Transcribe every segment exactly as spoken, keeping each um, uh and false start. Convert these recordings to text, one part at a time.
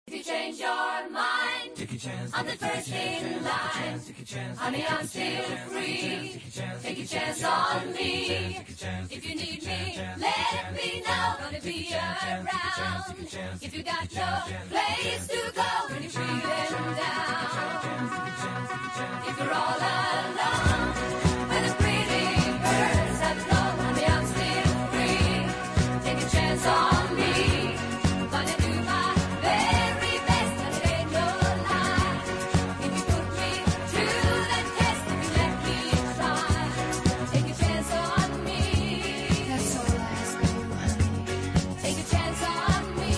If you change your mind, I'm the first in line. Honey, I'm still free. Take a chance on me. If you need me, let me know. Gonna be around. If you got no place to go when you're feeling down. If you're all alone, when the pretty birds have flown, honey, I'm still free. Take a chance on me. Gonna do my very best, and it ain't no lie. If you put me through the test, if you let me try, take a chance on me. That's all I ask of you, honey. Take a chance on me.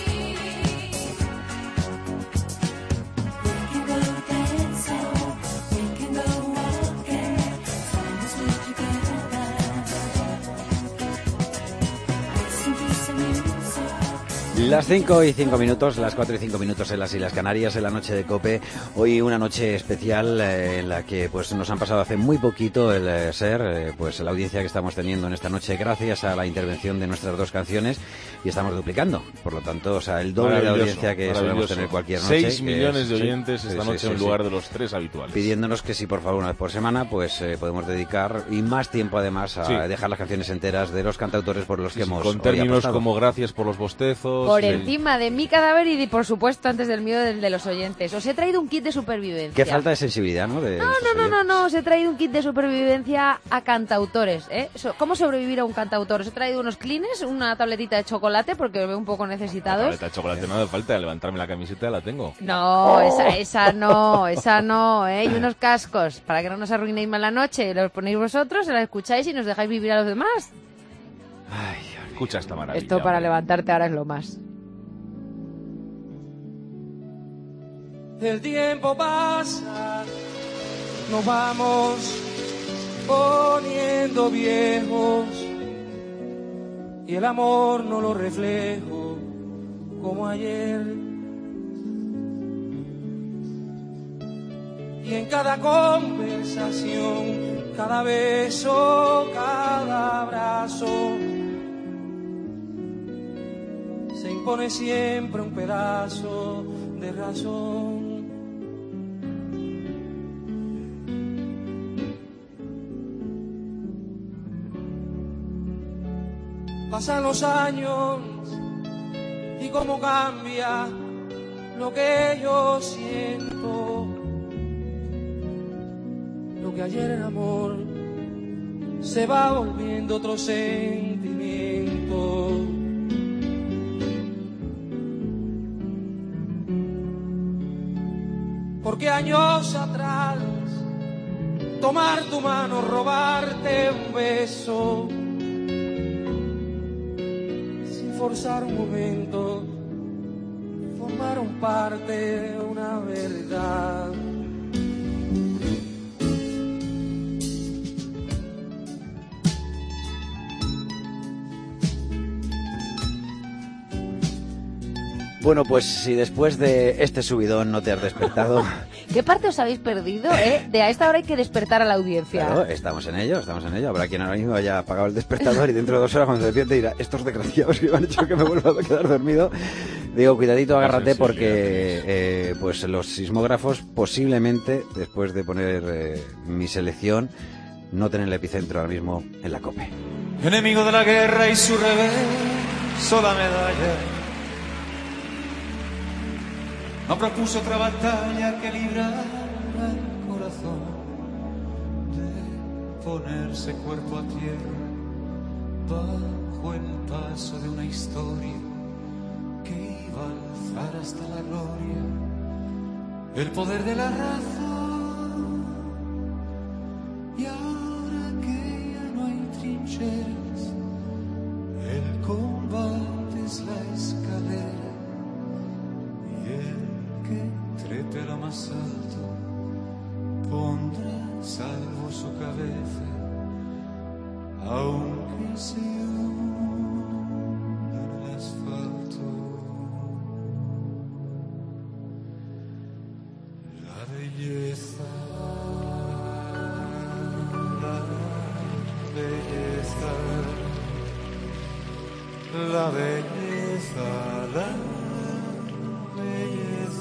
We can go dancing, we can go walking, find us way together. Listen to some music. Las cinco y cinco minutos, las cuatro y cinco minutos en las Islas Canarias, en la noche de COPE. Hoy una noche especial eh, en la que pues nos han pasado hace muy poquito el eh, ser, eh, pues la audiencia que estamos teniendo en esta noche gracias a la intervención de nuestras dos canciones, y estamos duplicando. Por lo tanto, o sea, el doble de audiencia que solemos tener cualquier noche. Seis millones es, de oyentes sí, esta sí, noche sí, en sí, lugar sí. de los tres habituales. Pidiéndonos que si por favor una vez por semana pues eh, podemos dedicar, y más tiempo además, a Sí. dejar las canciones enteras de los cantautores por los Sí, que sí, hemos con hoy términos apostado. como gracias por los bostezos. Por sí. encima de mi cadáver y, por supuesto, antes del mío, del de los oyentes. Os he traído un kit de supervivencia. Qué falta de sensibilidad, ¿no? De No, nuestros no, no, no, oyentes. no, os he traído un kit de supervivencia a cantautores, ¿eh? So- ¿Cómo sobrevivir a un cantautor? Os he traído unos clines, una tabletita de chocolate, porque os veo un poco La necesitados. tableta de chocolate no hace falta, levantarme la camiseta la tengo. No, esa, esa no, esa no, ¿eh? Y unos cascos, para que no nos arruinéis más la noche. Los ponéis vosotros, se la escucháis y nos dejáis vivir a los demás. Ay, Dios mío. Escucha esta maravilla. Esto para hombre. levantarte ahora es lo más. El tiempo pasa, nos vamos poniendo viejos y el amor no lo reflejo como ayer. Y en cada conversación, cada beso, cada abrazo, se impone siempre un pedazo de razón. Pasan los años y cómo cambia lo que yo siento. Lo que ayer era amor se va volviendo otro sentimiento. Porque años atrás, tomar tu mano, robarte un beso, sin forzar un momento, formaron parte de una verdad. Bueno, pues si después de este subidón no te has despertado, ¿Qué parte os habéis perdido, eh? De a esta hora hay que despertar a la audiencia. claro, estamos en ello, estamos en ello. Habrá quien ahora mismo haya apagado el despertador y dentro de dos horas cuando se despierte dirá, estos desgraciados que me han hecho que me vuelva a quedar dormido. Digo, cuidadito, agárrate, porque eh, pues los sismógrafos posiblemente, después de poner eh, mi selección, noten el epicentro ahora mismo en la COPE. Enemigo de la guerra y su reverso la medalla. No propuso otra batalla que librar al corazón de ponerse cuerpo a tierra bajo el paso de una historia que iba a alzar hasta la gloria el poder de la razón. Y ahora que ya no hay trincheras, el combate es la escalera y el que trepe a lo más alto pondrá salvo su cabeza, aunque se hunda en el asfalto. La belleza, la belleza, la belleza, la belleza.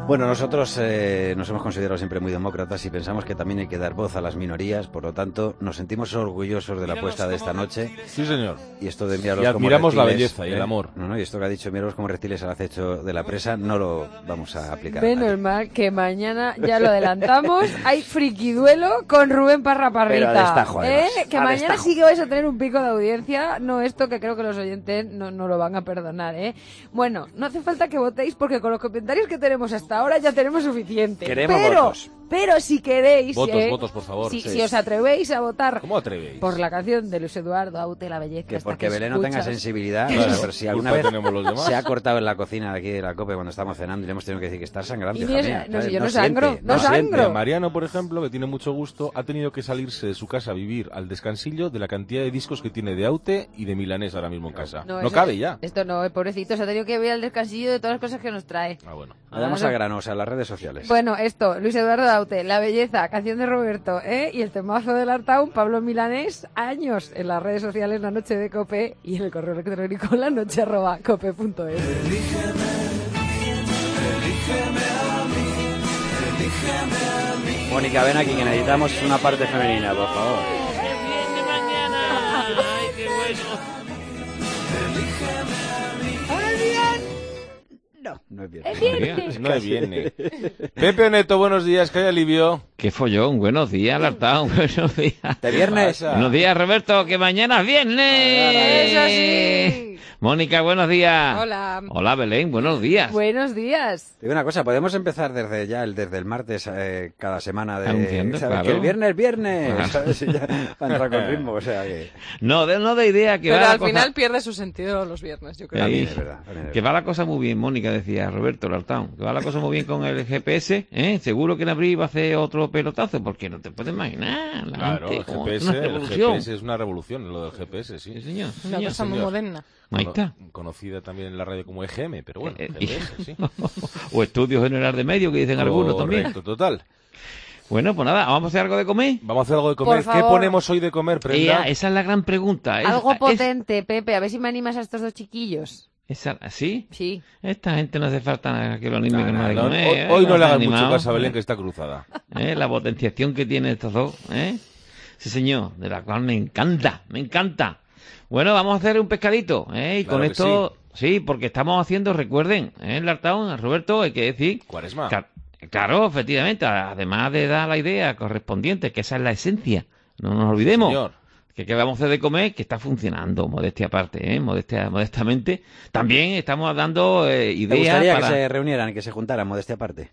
Bueno, nosotros eh, nos hemos considerado siempre muy demócratas y pensamos que también hay que dar voz a las minorías, por lo tanto, nos sentimos orgullosos de la apuesta de esta noche. Sí, señor. Y esto de enviarlos Y admiramos como la reptiles, belleza y ¿eh? el amor. No, no, y esto que ha dicho enviarlos como reptiles al acecho de la presa, no lo vamos a aplicar. Menos mal que mañana, ya lo adelantamos, hay frikiduelo con Rubén Parra Parrita. Pero a destajo, ¿eh? además. Que A mañana destajo. sí que vais a tener un pico de audiencia, no esto que creo que los oyentes no, no lo van a perdonar, ¿eh? Bueno, no hace falta que votéis porque con los comentarios que tenemos hasta ahora ya tenemos suficiente. Queremos pero, votos. pero si queréis, Votos, ¿eh? votos, por favor. Si, Sí. si os atrevéis a votar ¿Cómo atrevéis? por la canción de Luis Eduardo Aute, La Belleza. Que esta porque que Belén no tenga escuchas. sensibilidad, Claro, bueno, pero si alguna culpa vez tenemos los demás. se ha cortado en la cocina de aquí de la COPE cuando estamos cenando y le hemos tenido que decir que está sangrando, Y hija mira, mía, no, si ¿sabes? yo no siente, sangro, no siente. sangro. Mira, Mariano, por ejemplo, que tiene mucho gusto, ha tenido que salirse de su casa a vivir al descansillo de la cantidad de discos que tiene de Aute y de Milanés ahora mismo en casa. No, eso- cabe ya. Esto no, eh, pobrecito, se ha tenido que ver al descansillo de todas las cosas que nos trae. Ah, bueno. Vamos Claro. a granos, a las redes sociales. Bueno, esto, Luis Eduardo Aute, La Belleza, canción de Roberto, ¿eh? Y el temazo del Artaun, Pablo Milanés, años en las redes sociales, La Noche de Cope, y en el correo electrónico, la noche arroba cope punto es. Mónica, ven aquí que necesitamos una parte femenina, por favor. No, no es bien. No viene. Pepe Neto, buenos días, que hay alivio. Qué follón, buenos días, Lartao, buenos días. ¿De viernes? pasa? Buenos días, Roberto, que mañana es viernes. ¡Eso sí! Mónica, buenos días. Hola. Hola, Belén, buenos días. Buenos días. Digo una cosa, podemos empezar desde ya, el, desde el martes, eh, cada semana de... Anunciando, ¿sabes? claro. Que el viernes es viernes, Claro. ¿sabes? Y ya para entrar con ritmo, o sea que... No, de, no de idea, que Pero va la al cosa... final pierde su sentido los viernes, yo creo. Ahí. También es verdad, también es Que verdad. va la cosa muy bien, Mónica, decía Roberto Lartao. Que va la cosa muy bien con el G P S, ¿eh? Seguro que en abril va a hacer otro pelotazo, porque no te puedes imaginar. La Claro, gente, el como- G P S, es una el revolución. G P S es una revolución, lo del G P S, sí. Sí, señor. sí, Una señor. cosa muy señor. moderna. Ahí Cono- está. Conocida también en la radio como E G M, pero bueno, Eh, G P S, sí. O Estudio General de Medios, que dicen algunos también. Correcto, total. Bueno, pues nada, vamos a hacer algo de comer. Vamos a hacer algo de comer. Por ¿Qué favor. ponemos hoy de comer, Prenda? Ea, esa es la gran pregunta. Es- Algo es- potente, Pepe, a ver si me animas a estos dos chiquillos. esa- ¿Sí? Sí. Esta gente no hace falta que lo anime Nah, con nah, nada de no, comer, hoy, ¿eh? hoy no le Está hagan mucho animado, caso a Belén, ¿eh? que está cruzada. ¿Eh? La potenciación que tienen estos dos, ¿eh? Sí, señor, de la cual me encanta, me encanta. Bueno, vamos a hacer un pescadito, ¿eh? Y Claro con que esto, sí. porque estamos haciendo, recuerden, ¿eh? El Lartao, Roberto, hay que decir... Cuaresma. Ca- Claro, efectivamente, además de dar la idea correspondiente, que esa es la esencia, no nos olvidemos. Señor. Que qué vamos a hacer de comer, que está funcionando, modestia aparte, ¿eh? Modestia, modestamente. También estamos dando eh, ¿Te ideas gustaría para... que se reunieran y que se juntaran, modestia aparte?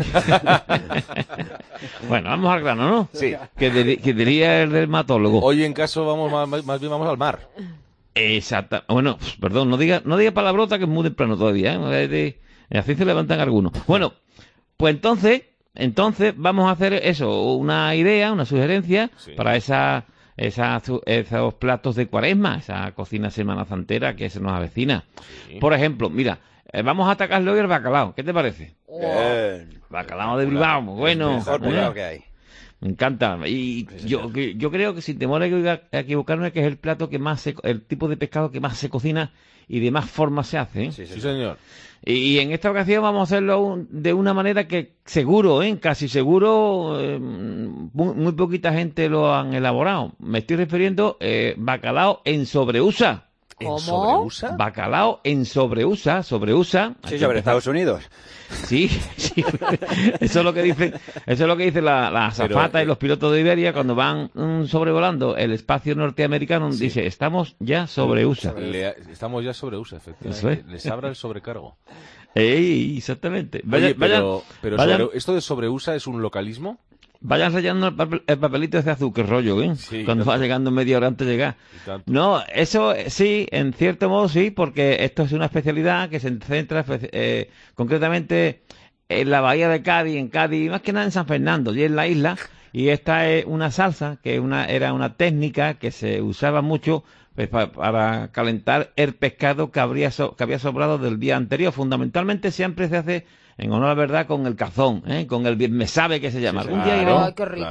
Bueno, vamos al grano, ¿no? Sí. Que, diri- que diría el dermatólogo. Hoy en caso vamos más, más bien vamos al mar. Exacto. Bueno, pues, perdón, no diga, no diga palabrota que es muy temprano todavía, ¿eh? De- de- Así se levantan algunos. Bueno, pues entonces, entonces vamos a hacer eso, una idea, una sugerencia Sí. para esa, esa, su- esos platos de cuaresma, esa cocina semana santera que se nos avecina. Sí. Por ejemplo, mira, eh, vamos a atacarle hoy el bacalao. ¿Qué te parece? Bien. Bacalao de Bilbao, muy bueno. Mejor ¿eh? pulao que hay. Me encanta. Y yo, que- yo creo que sin temor a equivoca- a equivocarme que es el plato que más se, el tipo de pescado que más se cocina y de más formas se hace. ¿eh? Sí, sí, Sí, sí. señor. Y, y en esta ocasión vamos a hacerlo un- de una manera que seguro, ¿eh? casi seguro, eh, muy, muy poquita gente lo han elaborado. Me estoy refiriendo eh, bacalao en sobreusa. ¿Cómo? ¿En sobreusa? Bacalao en sobreusa, sobreusa. Sí, Hay que sobre empezar- Estados Unidos. Sí, sí. Eso es lo que dice, eso es lo que dice la, la azafata Pero, y los pilotos de Iberia cuando van mm, sobrevolando el espacio norteamericano. Dice, estamos ya sobre U S A. Le- estamos ya sobre U S A, efectivamente. Eso es. Les abra el sobrecargo. Ey, exactamente. Vaya- Oye, pero, vayan, pero vayan- sobre- ¿esto de sobre U S A es un localismo? vayan rayando el, papel- el papelito ese azul, que rollo, ¿eh? Sí, cuando tanto. va llegando media hora antes de llegar. Y tanto. No, eso eh, sí, en cierto modo sí, porque esto es una especialidad que se centra eh, concretamente en la bahía de Cádiz, en Cádiz, más que nada en San Fernando, y en la isla, y esta es una salsa, que una, era una técnica que se usaba mucho pues, pa- para calentar el pescado que, habría so- que había sobrado del día anterior. Fundamentalmente siempre se hace, en honor a la verdad, con el cazón, ¿eh? Con el bien me sabe que se llama. Sí, Algún claro. día iremos, Ay, qué rico. Claro.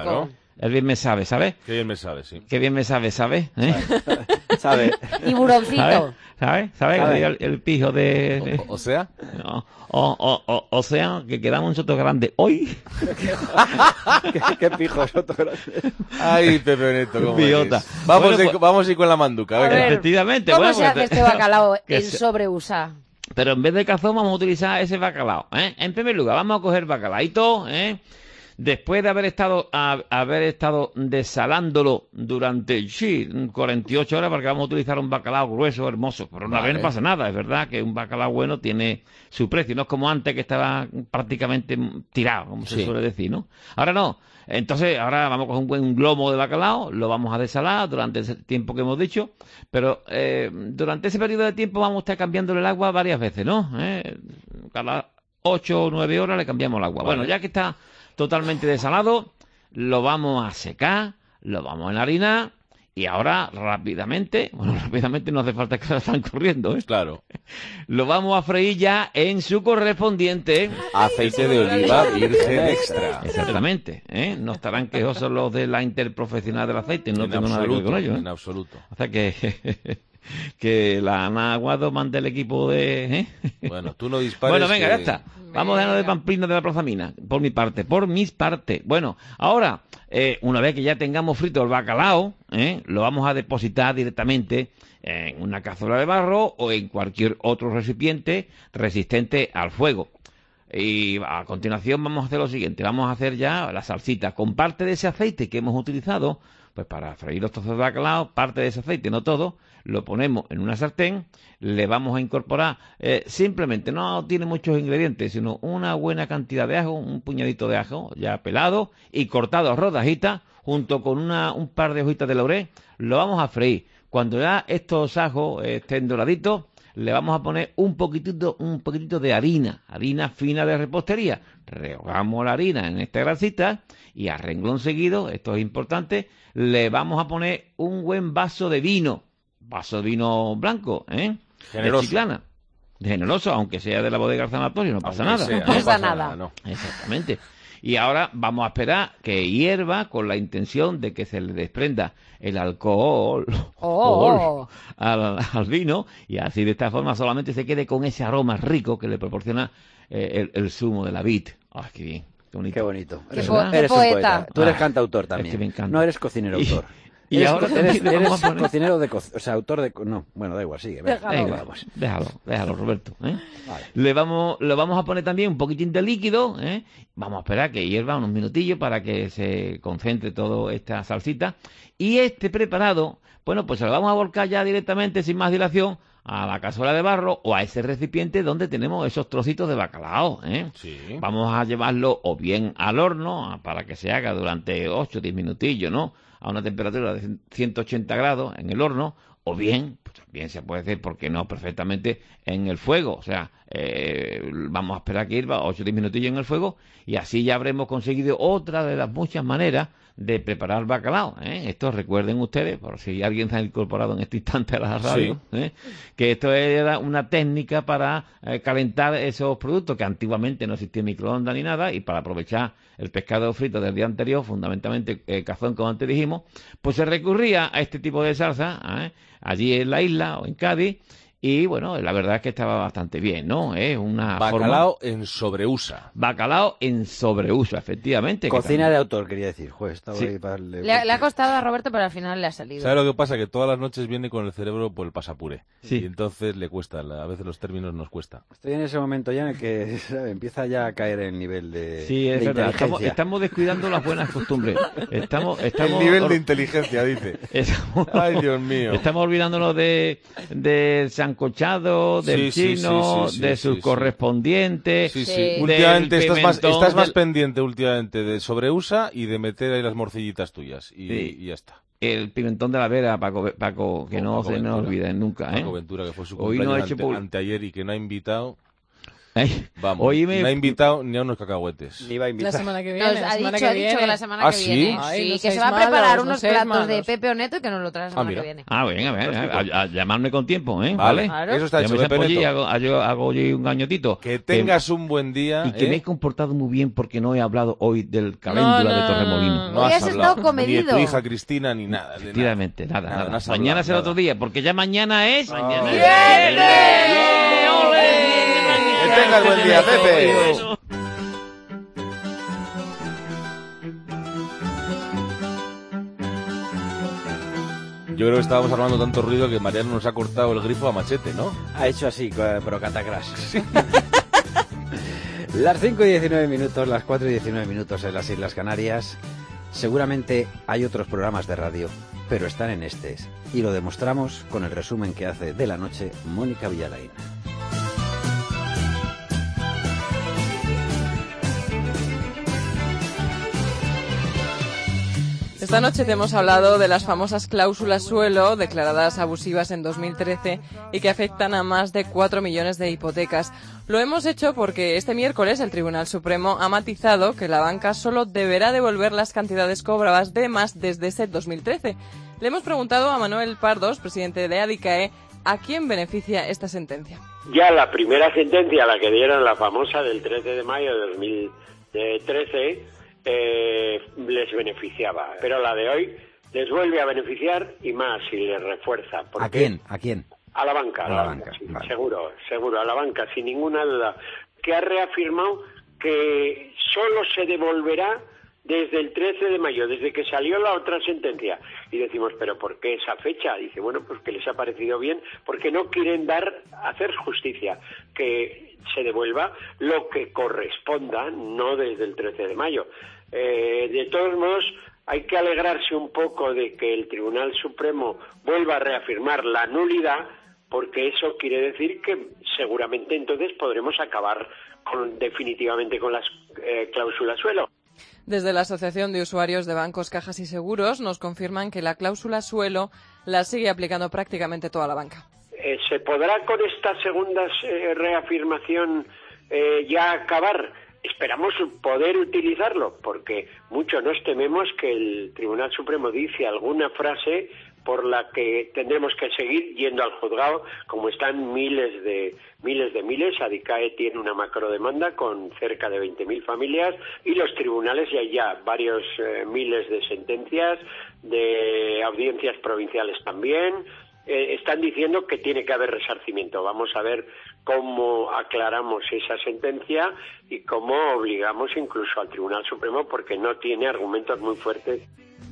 El bien me sabe, ¿sabes? Qué bien me sabe, sí. Qué bien me sabe, ¿sabes? ¿Eh? ¿Sabe? Tiburoncito. ¿Sabes? ¿Sabes? ¿Sabes? ¿Sabe? El, el pijo de... O, o sea, O, o, o, o, o sea, que quedamos nosotros grandes hoy. ¿Qué, qué pijos otro grande. ay, Pepe Neto, cómo Biota. eres. Vamos, Bueno, a ir- pues- vamos a ir con la manduca, A venga. ver, Efectivamente. ¿Cómo bueno, se pues hace te- este bacalao que en se- sobreusa? Pero en vez de cazón vamos a utilizar ese bacalao, ¿eh? En primer lugar, vamos a coger bacalaito, ¿eh? Después de haber estado a- haber estado desalándolo durante, sí, cuarenta y ocho horas, porque vamos a utilizar un bacalao grueso, hermoso. Pero una Vale. vez no pasa nada, es verdad que un bacalao bueno tiene su precio. No es como antes que estaba prácticamente tirado, como se Sí. suele decir, ¿no? Ahora no. Entonces, ahora vamos a coger un buen glomo de bacalao, lo vamos a desalar durante ese tiempo que hemos dicho, pero eh, durante ese periodo de tiempo vamos a estar cambiándole el agua varias veces, ¿no? ¿Eh? Cada ocho o nueve horas le cambiamos el agua. Vale. Bueno, ya que está totalmente desalado, lo vamos a secar, lo vamos a enharinar y ahora rápidamente, bueno, rápidamente no hace falta que lo están corriendo, ¿eh? Claro. Lo vamos a freír ya en su correspondiente... Aceite de oliva virgen extra. Exactamente, ¿eh? No estarán quejosos los de la interprofesional del aceite, no en tengo nada que ver absoluto, con ello, ¿eh? en absoluto. O sea que, que la Ana Aguado mande el equipo de... ¿eh? Bueno, tú no dispares. Bueno, venga, que- ya está. Vamos a dejarnos de pamplina de la Plaza Mina, por mi parte, por mis partes. Bueno, ahora, eh, una vez que ya tengamos frito el bacalao, ¿eh? Lo vamos a depositar directamente en una cazuela de barro o en cualquier otro recipiente resistente al fuego. Y a continuación vamos a hacer lo siguiente, vamos a hacer ya la salsita con parte de ese aceite que hemos utilizado, pues para freír los trozos de bacalao, parte de ese aceite, no todo, lo ponemos en una sartén, le vamos a incorporar, eh, simplemente no tiene muchos ingredientes, sino una buena cantidad de ajo, un puñadito de ajo ya pelado y cortado a rodajitas, junto con una, un par de hojitas de laurel, lo vamos a freír. Cuando ya estos ajos eh, estén doraditos, le vamos a poner un poquitito, un poquitito de harina, harina fina de repostería. Rehogamos la harina en esta grasita y a renglón seguido, esto es importante, le vamos a poner un buen vaso de vino, vaso de vino blanco, ¿eh? Generoso. De Chiclana. Generoso, aunque sea de la bodega del sanatorio, no pasa Aunque nada. sea, ¿eh? No pasa nada. no. Exactamente. Y ahora vamos a esperar que hierva con la intención de que se le desprenda el alcohol Oh. al, al vino y así de esta forma solamente se quede con ese aroma rico que le proporciona eh, el, el zumo de la vid. ¡Ay, qué bien! Qué bonito. Qué bonito. Qué Eres, po- un- qué eres un poeta. poeta. Tú eres Ah, cantautor es también. que me encanta. No eres cocinero Y- autor. y eres, ahora eres, también le eres vamos a poner- cocinero de co- o sea, autor de co- no, bueno, da igual, sigue. venga. Déjalo. Venga, Vamos. déjalo, déjalo, Roberto. ¿eh? Vale. Le vamos, le vamos a poner también un poquitín de líquido, ¿eh? Vamos a esperar que hierva unos minutillos para que se concentre toda esta salsita. Y este preparado, bueno, pues se lo vamos a volcar ya directamente, sin más dilación, a la cazuela de barro o a ese recipiente donde tenemos esos trocitos de bacalao, ¿eh? Sí. Vamos a llevarlo o bien al horno a- para que se haga durante ocho o diez minutillos, ¿no? A una temperatura de ciento ochenta grados en el horno, o bien, pues también se puede hacer, porque no, perfectamente en el fuego. O sea, eh, vamos a esperar que hierva ocho o diez minutillos en el fuego y así ya habremos conseguido otra de las muchas maneras de preparar bacalao, ¿eh? Esto recuerden ustedes, por si alguien se ha incorporado en este instante a la radio, ¿eh? Que esto era una técnica para eh, calentar esos productos, que antiguamente no existía microondas ni nada, y para aprovechar el pescado frito del día anterior, fundamentalmente eh, cazón, como antes dijimos, pues se recurría a este tipo de salsa, ¿eh? Allí en la isla o en Cádiz, y bueno, la verdad es que estaba bastante bien, ¿no? Es una Bacalao forma... en sobreusa. Bacalao en sobreuso, efectivamente. que Cocina también- de autor, quería decir. Joder, estaba Sí. ahí para darle- Le, le ha costado a Roberto, pero al final le ha salido. ¿Sabes lo que pasa? Que todas las noches viene con el cerebro por el pasapuré. Sí. Y entonces le cuesta, a veces los términos nos cuesta. Estoy en ese momento ya en el que ¿sabe? Empieza ya a caer el nivel de, Sí, es de verdad. Estamos, inteligencia. estamos descuidando las buenas costumbres. Estamos, estamos, El nivel de or- inteligencia, dice. estamos, Ay, Dios mío. estamos olvidándonos de del sancochado, del Sí, sí, chino, sí, sí, de sí, sus sí. correspondientes. Sí, sí. Sí. Últimamente del estás más, pimentón, estás más del- pendiente últimamente de sobreusa y de meter ahí las morcillitas tuyas. Y, Sí. y ya está. El pimentón de la Vera, Paco, Paco que Oh, no Paco se nos Ventura. olvide nunca, ¿eh? Paco Ventura, que fue su Hoy no cumpleaños ha hecho ante- pub- anteayer y que no ha invitado. Ay, Vamos, hoy me... no ha invitado ni a unos cacahuetes. Ni va a La invitar. semana que No, viene. ha la dicho, semana ha que dicho viene. que la semana ¿Ah, que sí? viene. Ay, sí, no que seáis se va a malos, preparar no unos seáis platos de malos. Pepe Oneto y que nos lo trae la semana mira. que viene. Ah, venga, venga, a, a llamarme con tiempo, ¿eh? Vale, Claro. eso está hecho, Llámese Pepe Polly y Neto. hago, hago, hago yo un gañotito. Que tengas un buen día. Y que ¿eh? me he comportado muy bien porque no he hablado hoy del caléndula No, no, de Torremolino. No Hoy has has hablado estado comedido. ni de tu hija Cristina ni nada. de Efectivamente, nada, Nada, nada. no has Mañana hablado, será nada. otro día, porque ya mañana es... Mañana es... ¡Viernes! ¡Ole! Que tengas buen día, Pepe. Yo creo que estábamos armando tanto ruido que Mariano nos ha cortado el grifo a machete, ¿no? Ha hecho así, pero catacrash. Las cinco y diecinueve minutos, las cuatro y diecinueve minutos en las Islas Canarias. Seguramente hay otros programas de radio, pero están en este. Y lo demostramos con el resumen que hace de la noche Mónica Villalain. Esta noche te hemos hablado de las famosas cláusulas suelo declaradas abusivas en dos mil trece y que afectan a más de cuatro millones de hipotecas. Lo hemos hecho porque este miércoles el Tribunal Supremo ha matizado que la banca solo deberá devolver las cantidades cobradas de más desde ese dos mil trece. Le hemos preguntado a Manuel Pardos, presidente de ADICAE, ¿a quién beneficia esta sentencia? Ya la primera sentencia, la que dieron, la famosa del trece de mayo de dos mil trece, eh, les beneficiaba. Pero la de hoy les vuelve a beneficiar y más, y les refuerza. ¿A quién? ¿A quién? A la banca, a la, la banca, banca, sí, vale. seguro, seguro, a la banca, sin ninguna duda, que ha reafirmado que solo se devolverá desde el trece de mayo, desde que salió la otra sentencia. Y decimos, ¿pero por qué esa fecha? Dice, bueno, pues que les ha parecido bien, porque no quieren dar, hacer justicia, que se devuelva lo que corresponda, no desde el trece de mayo. Eh, de todos modos, hay que alegrarse un poco de que el Tribunal Supremo vuelva a reafirmar la nulidad, porque eso quiere decir que seguramente entonces podremos acabar con, definitivamente con las eh, cláusulas suelo. Desde la Asociación de Usuarios de Bancos, Cajas y Seguros nos confirman que la cláusula suelo la sigue aplicando prácticamente toda la banca. Eh, ¿Se podrá con esta segunda eh, reafirmación eh, ya acabar? Esperamos poder utilizarlo, porque mucho nos tememos que el Tribunal Supremo dice alguna frase por la que tendremos que seguir yendo al juzgado, como están miles de miles de miles. ADICAE tiene una macrodemanda con cerca de veinte mil familias y los tribunales ya hay ya varios eh, miles de sentencias, de audiencias provinciales también. Eh, están diciendo que tiene que haber resarcimiento. Vamos a ver cómo aclaramos esa sentencia y cómo obligamos incluso al Tribunal Supremo, porque no tiene argumentos muy fuertes.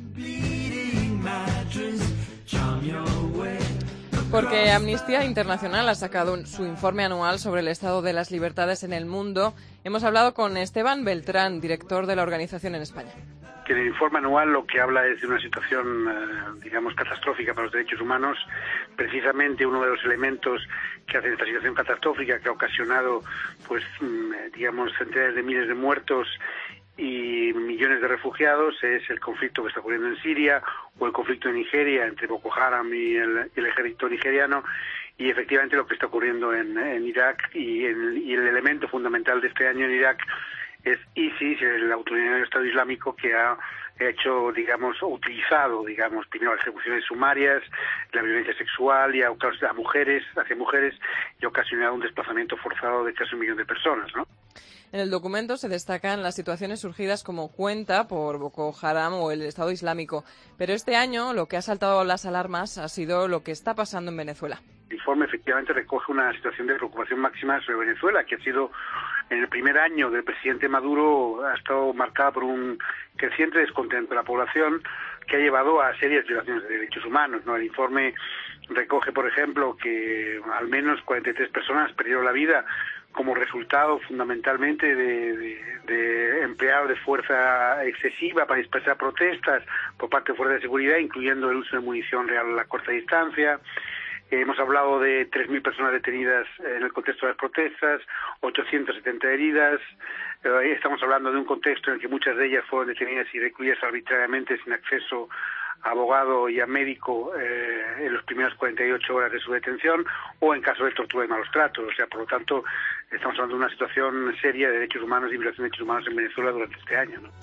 Porque Amnistía Internacional ha sacado un, su informe anual sobre el estado de las libertades en el mundo. Hemos hablado con Esteban Beltrán, director de la organización en España. Que el informe anual lo que habla es de una situación, eh, digamos, catastrófica para los derechos humanos. Precisamente uno de los elementos que hace esta situación catastrófica, que ha ocasionado, pues, mm, digamos, centenares de miles de muertos y millones de refugiados, es el conflicto que está ocurriendo en Siria o el conflicto en Nigeria entre Boko Haram y el, el ejército nigeriano, y efectivamente lo que está ocurriendo en, en Irak, y el, y el elemento fundamental de este año en Irak es ISIS, el autoritario Estado Islámico, que ha hecho, digamos, utilizado, digamos, primero las ejecuciones sumarias, la violencia sexual y a, a mujeres, hacia mujeres, y ha ocasionado un desplazamiento forzado de casi un millón de personas, ¿no? En el documento se destacan las situaciones surgidas como cuenta por Boko Haram o el Estado Islámico, pero este año lo que ha saltado las alarmas ha sido lo que está pasando en Venezuela. El informe efectivamente recoge una situación de preocupación máxima sobre Venezuela, que ha sido, en el primer año del presidente Maduro, ha estado marcada por un creciente descontento de la población que ha llevado a serias violaciones de derechos humanos, ¿no? El informe recoge, por ejemplo, que al menos cuarenta y tres personas perdieron la vida como resultado fundamentalmente de, de, de empleados de fuerza excesiva para dispersar protestas por parte de fuerzas de seguridad, incluyendo el uso de munición real a la corta distancia. Eh, hemos hablado de tres mil personas detenidas en el contexto de las protestas, ochocientas setenta heridas. Eh, estamos hablando de un contexto en el que muchas de ellas fueron detenidas y recluidas arbitrariamente sin acceso a abogado y a médico eh, en las primeras cuarenta y ocho horas de su detención, o en caso de tortura y malos tratos. O sea, por lo tanto, estamos hablando de una situación seria de derechos humanos y violación de derechos humanos en Venezuela durante este año, ¿no?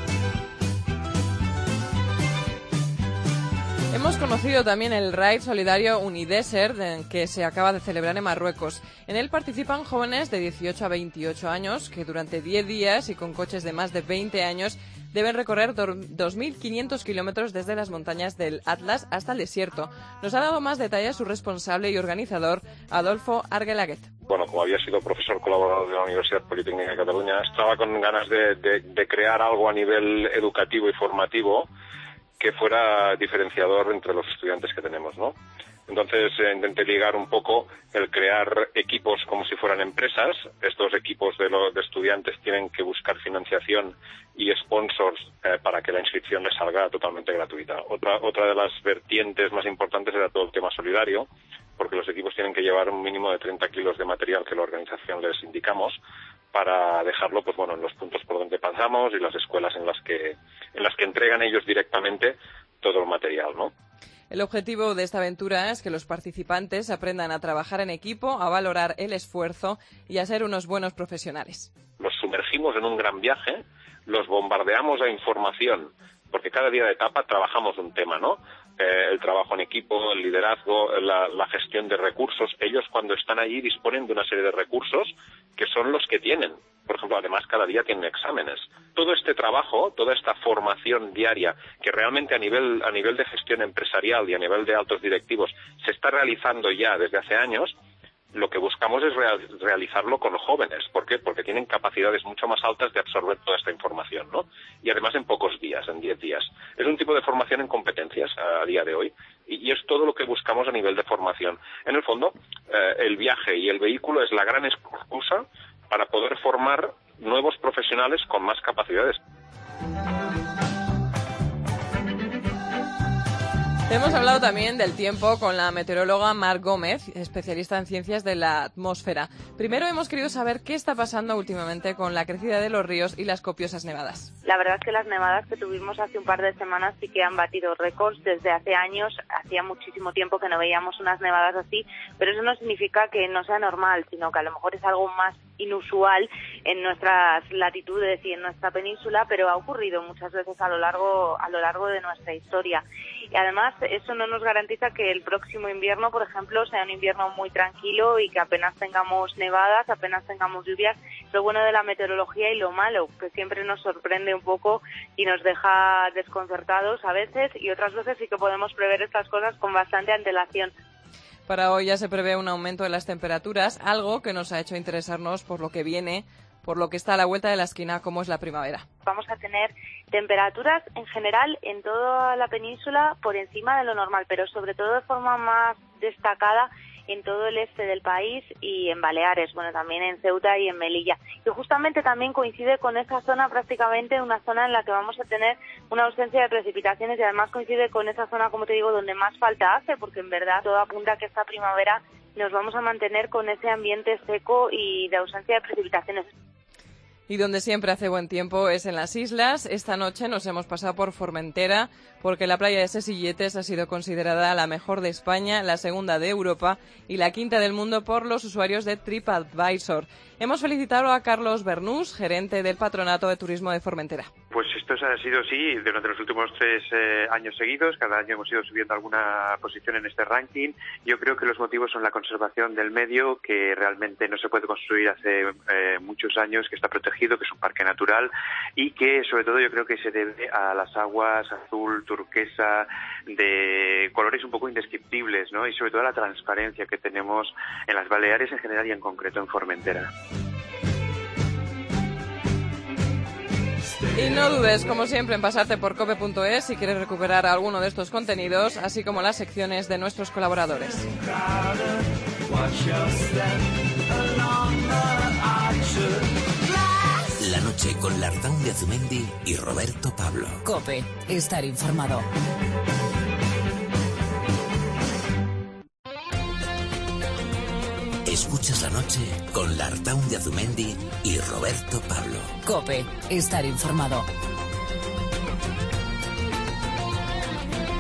Hemos conocido también el Raid Solidario Unidesert, que se acaba de celebrar en Marruecos. En él participan jóvenes de dieciocho a veintiocho años que durante diez días y con coches de más de veinte años deben recorrer dos mil quinientos kilómetros desde las montañas del Atlas hasta el desierto. Nos ha dado más detalles su responsable y organizador, Adolfo Arguelaguet. Bueno, como había sido profesor colaborador de la Universidad Politécnica de Cataluña, estaba con ganas de, de, de crear algo a nivel educativo y formativo que fuera diferenciador entre los estudiantes que tenemos, ¿no? Entonces eh, intenté ligar un poco el crear equipos como si fueran empresas. Estos equipos de, lo, de estudiantes tienen que buscar financiación y sponsors eh, para que la inscripción les salga totalmente gratuita. Otra, otra de las vertientes más importantes era todo el tema solidario, porque los equipos tienen que llevar un mínimo de treinta kilos de material que la organización les indicamos para dejarlo, pues bueno, en los puntos por donde pasamos y las escuelas en las que en las que entregan ellos directamente todo el material, ¿no? El objetivo de esta aventura es que los participantes aprendan a trabajar en equipo, a valorar el esfuerzo y a ser unos buenos profesionales. Los sumergimos en un gran viaje, los bombardeamos a información, porque cada día de etapa trabajamos un tema, ¿no? Eh, el trabajo en equipo, el liderazgo, la, la gestión de recursos. Ellos cuando están allí disponen de una serie de recursos que son los que tienen. Por ejemplo, además cada día tienen exámenes. Todo este trabajo, toda esta formación diaria que realmente a nivel, a nivel de gestión empresarial y a nivel de altos directivos se está realizando ya desde hace años, lo que buscamos es real, realizarlo con jóvenes. ¿Por qué? Porque tienen capacidades mucho más altas de absorber toda esta información, ¿no? Y además en pocos días, en diez días. Es un tipo de formación en competencias a, a día de hoy y, y es todo lo que buscamos a nivel de formación. En el fondo, eh, el viaje y el vehículo es la gran excusa para poder formar nuevos profesionales con más capacidades. Hemos hablado también del tiempo con la meteoróloga Mar Gómez, especialista en ciencias de la atmósfera. Primero hemos querido saber qué está pasando últimamente con la crecida de los ríos y las copiosas nevadas. La verdad es que las nevadas que tuvimos hace un par de semanas sí que han batido récords desde hace años. Hacía muchísimo tiempo que no veíamos unas nevadas así, pero eso no significa que no sea normal, sino que a lo mejor es algo más inusual en nuestras latitudes y en nuestra península, pero ha ocurrido muchas veces a lo largo a lo largo de nuestra historia. Y además eso no nos garantiza que el próximo invierno, por ejemplo, sea un invierno muy tranquilo y que apenas tengamos nevadas, apenas tengamos lluvias. Lo bueno de la meteorología y lo malo, que siempre nos sorprende un poco y nos deja desconcertados a veces, y otras veces sí que podemos prever estas cosas con bastante antelación. Para hoy ya se prevé un aumento de las temperaturas, algo que nos ha hecho interesarnos por lo que viene, por lo que está a la vuelta de la esquina, como es la primavera. Vamos a tener temperaturas en general en toda la península por encima de lo normal, pero sobre todo de forma más destacada en todo el este del país y en Baleares, bueno, también en Ceuta y en Melilla. Y justamente también coincide con esa zona, prácticamente una zona en la que vamos a tener una ausencia de precipitaciones, y además coincide con esa zona, como te digo, donde más falta hace, porque en verdad todo apunta a que esta primavera nos vamos a mantener con ese ambiente seco y de ausencia de precipitaciones. Y donde siempre hace buen tiempo es en las islas. Esta noche nos hemos pasado por Formentera, porque la playa de Sesilletes ha sido considerada la mejor de España, la segunda de Europa y la quinta del mundo por los usuarios de TripAdvisor. Hemos felicitado a Carlos Bernús, gerente del Patronato de Turismo de Formentera. Pues esto ha sido así durante los últimos tres eh, años seguidos. Cada año hemos ido subiendo alguna posición en este ranking. Yo creo que los motivos son la conservación del medio, que realmente no se puede construir hace eh, muchos años, que está protegido, que es un parque natural, y que sobre todo yo creo que se debe a las aguas azul, turquesa, de colores un poco indescriptibles, ¿no? Y sobre todo a la transparencia que tenemos en las Baleares en general y en concreto en Formentera. Y no dudes, como siempre, en pasarte por cope punto es si quieres recuperar alguno de estos contenidos, así como las secciones de nuestros colaboradores. La noche con Lartaun de Azumendi y Roberto Pablo. COPE, estar informado. Escuchas la noche con Lartaun de Azumendi y Roberto Pablo. COPE, estar informado.